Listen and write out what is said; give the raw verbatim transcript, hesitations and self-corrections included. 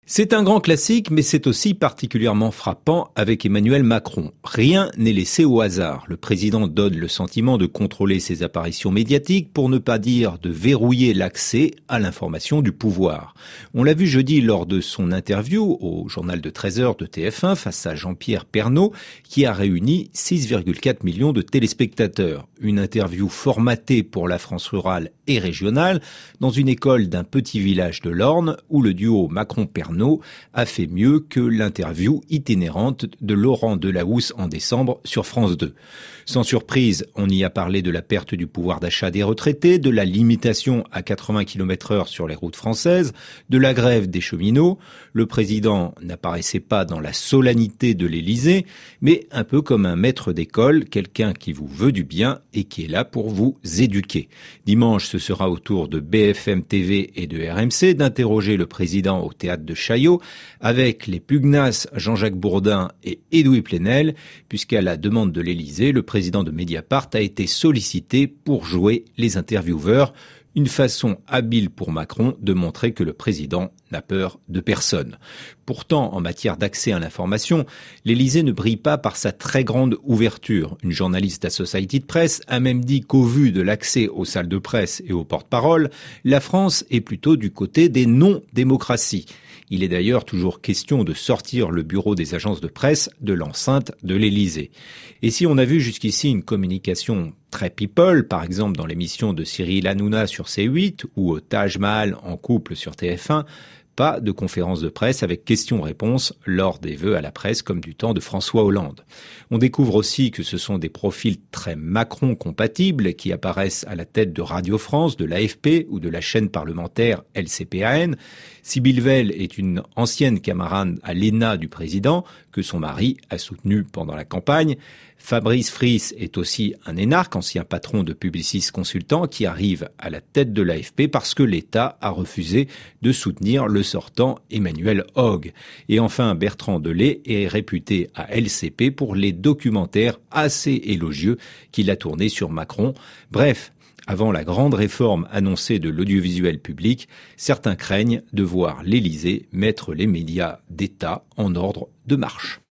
C'est un grand classique, mais c'est aussi particulièrement frappant avec Emmanuel Macron. Rien n'est laissé au hasard. Le président donne le sentiment de contrôler ses apparitions médiatiques, pour ne pas dire de verrouiller l'accès à l'information du pouvoir. On l'a vu jeudi lors de son interview au journal de treize heures de T F un face à Jean-Pierre Pernaut, qui a réuni six virgule quatre millions de téléspectateurs. Une interview formatée pour la France rurale et régionale, dans une école d'un petit village de l'Orne, où le duo Macron-Pernaut a fait mieux que l'interview itinérante de Laurent Delahousse en décembre sur France deux. Sans surprise, on y a parlé de la perte du pouvoir d'achat des retraités, de la limitation à quatre-vingts kilomètres heure sur les routes françaises, de la grève des cheminots. Le président n'apparaissait pas dans la solennité de l'Élysée, mais un peu comme un maître d'école, quelqu'un qui vous veut du bien et qui est là pour vous éduquer. Dimanche, ce sera au tour de B F M T V et de R M C d'interroger le président au théâtre de Chaillot, avec les pugnaces Jean-Jacques Bourdin et Edoui Plenel, puisqu'à la demande de l'Élysée, le président de Mediapart a été sollicité pour jouer les intervieweurs. Une façon habile pour Macron de montrer que le président n'a peur de personne. Pourtant, en matière d'accès à l'information, l'Élysée ne brille pas par sa très grande ouverture. Une journaliste à Society de Presse a même dit qu'au vu de l'accès aux salles de presse et aux porte-paroles, la France est plutôt du côté des non-démocraties. Il est d'ailleurs toujours question de sortir le bureau des agences de presse de l'enceinte de l'Élysée. Et si on a vu jusqu'ici une communication très people, par exemple dans l'émission de Cyril Hanouna sur C huit ou au Taj Mahal en couple sur T F un, pas de conférence de presse avec questions-réponses lors des vœux à la presse comme du temps de François Hollande. On découvre aussi que ce sont des profils très Macron-compatibles qui apparaissent à la tête de Radio France, de l'A F P ou de la chaîne parlementaire L C P A N. Sybille Veil est une ancienne camarade à l'E N A du président que son mari a soutenu pendant la campagne. Fabrice Friss est aussi un énarque, ancien patron de Publicis Consultant, qui arrive à la tête de l'A F P parce que l'État a refusé de soutenir le sortant Emmanuel Hogue. Et enfin, Bertrand Delay est réputé à L C P pour les documentaires assez élogieux qu'il a tournés sur Macron. Bref, avant la grande réforme annoncée de l'audiovisuel public, certains craignent de voir l'Élysée mettre les médias d'État en ordre de marche.